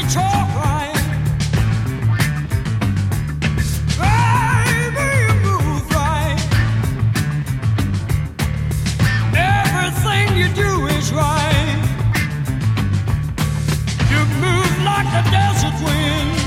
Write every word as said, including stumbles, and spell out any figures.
talk right. Baby, you move right. Everything you do is right. You move like a desert wind.